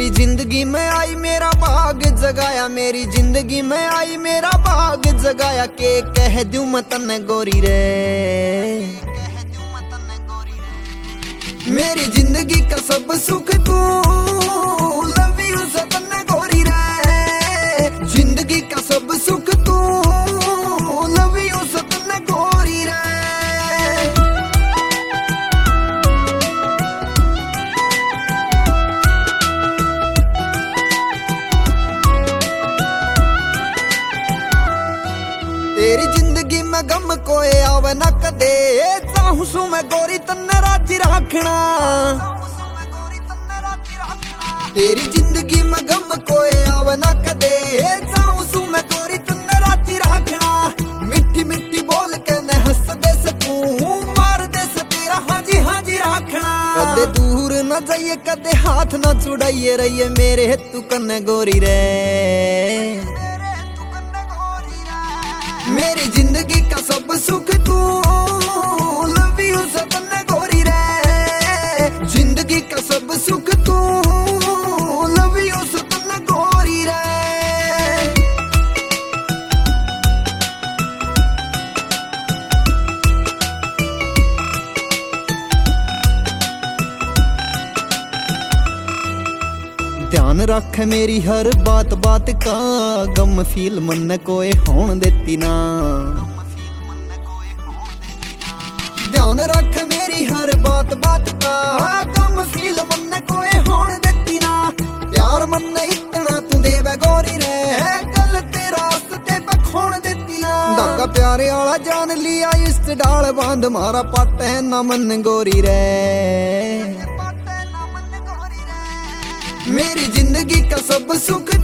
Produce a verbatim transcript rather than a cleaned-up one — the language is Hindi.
मेरी जिंदगी में आई मेरा भाग जगाया, मेरी जिंदगी में आई मेरा भाग जगाया के कह दूं मैं तन्ने गोरी रे। मेरी जिंदगी का सब सुख तू, लव यू से तन्ने गोरी रे। जिंदगी का सब सुख तू, लव यू से तन्ने गोरी रे। तेरी जिंदगी में गम कोई आवे ना कदे, चाहूं सू मैं गोरी तन्ने राजी रखना। तेरी जिंदगी में गम कोई आवे ना कदे, चाहूं सू मैं गोरी तन्ने राजी रखना। मिट्टी मिट्टी बोल के न हंस दे सकूं, मार दे से तेरा हाजी हाजी रखना। कदे दूर न जाइए कदे हाथ न छुड़ाइए, रहिए मेरे तू कन्ने गोरी रे। मेरी जिंदगी का सब सुख तू, लव यू से तन्ने गोरी रे। जिंदगी का सब सुख तू, लव यू से तन्ने गोरी रे। ध्यान रख मेरी हर बात बात का, गम फील मन कोई होन देती ना। ध्यान रख मेरी हर बात बात का, गम फील मन कोई होन देती ना। प्यार मन इतना तू देवे गोरी रे, कल तेरा रास्ते पे खोन देती ना। धागा प्यारे वाला जान लिया, इस डाल बांध मारा पट है ना मन गोरी रे। मेरी जिंदगी का सब सुख